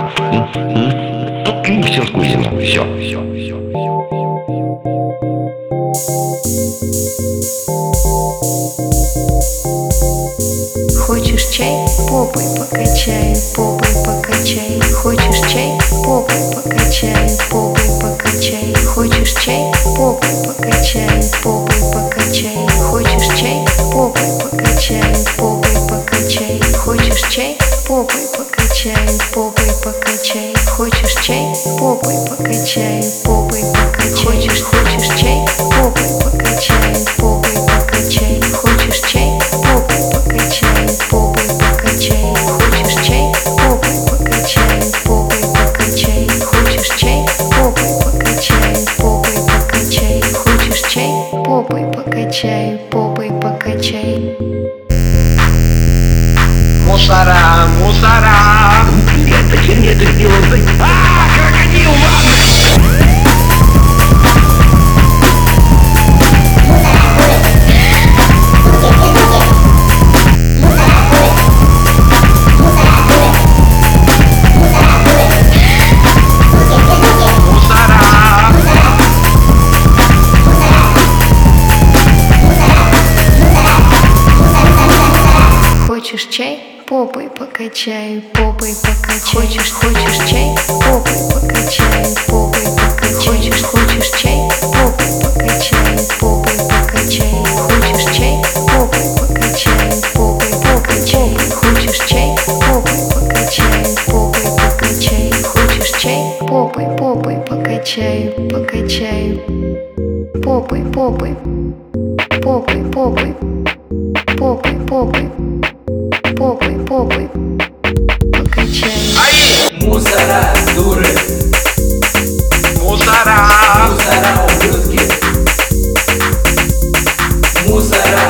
Все вкусно, все. Хочешь чай? Попой покачай, попой покачай. Хочешь чай? Попой покачай, попой покачай. Хочешь чай? Попой покачай, попой покачай. Хочешь чай? Попой покачай, попой покачай. Хочешь чай? Попой покачай, попой покачай. Хочешь чай? Попой покачай, попой покачай. Хочешь чай? Попой покачай, попой покачай. Хочешь чай? Попой покачай, попой покачай. Хочешь чай? Попой покачай, попой покачай. Хочешь чай? Попой покачай, попой покачай. Хочешь чай? Попой покачай, попой покачай. Мусора, мусора! Нет, зачем мне это сделать? Крокодил, Хочешь чай? Попой покачай, попой покачай. Хочешь чай? Попой покачай, попой покачай. Хочешь чай? Попой покачай, попой покачай. Хочешь чай? Попой покачай, попой покачай. Хочешь чай? Попой покачай, попой покачай. Хочешь чай? Попой покачай, покачай. Попой попой попой попой попой попой попой попой покачай. Мусора, дуры! мусора! Мусора, ублюдки! Мусора!